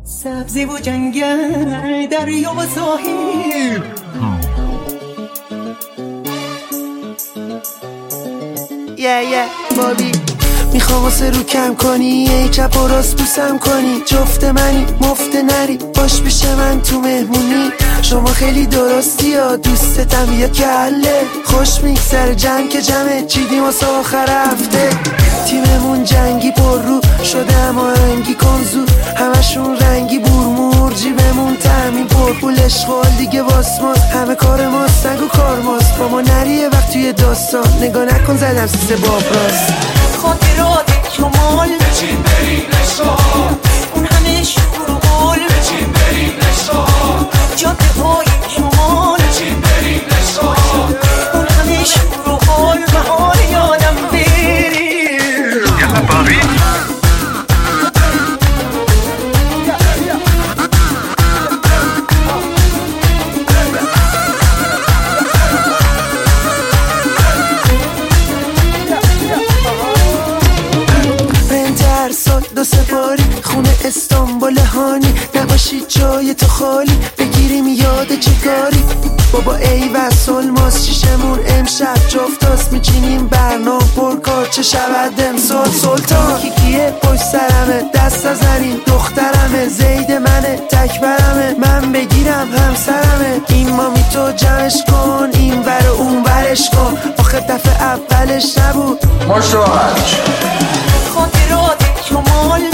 سبزی و جنگل، دریا و ساحل. بابی میخوام واسه رو کم کنی، ای چپ و راست بوسم کنی، جفت منی مفت نری باش پیش من تو مهمونی. شما خیلی درستی ها، دوستتم یا کله، خوش میگذره جمع که جمعه چیدیم واسه آخر هفته. تیممون جنگی پر رو شده اما انگی کنزو، همشون رنگی بورمور، جیبمون تامین پر پول، اشغال دیگه واسماس، همه کار ماست سگ و کار ماست، با ما نریه وقت توی داستان، نگاه نکن زدم سیسه باب راست. خاطرات شمال بچین بریم اشغال، اون همه شور و گل بچین بریم اشغال، جاده های شمال بچین بریم اشغال، اون همه شور و گل بهار یادم بری. یلا بابی دو سپاری خونه استانبول هانی، نباشی جای تو خالی بگیریم یاد چه کاری. بابا ای وصل ماست شیشمون امشب جفتاست، میچینیم برنامه پرکار چه شود امسال. سلطان کیکیه پشت سرمه، دست نزنیم دخترمه، زید منه تکبرمه، من بگیرم همسرمه. این مامی تو جمعش کن، این ور اون ورش کن، آخه دفعه اولش نبود مشاهد خاطرات شمال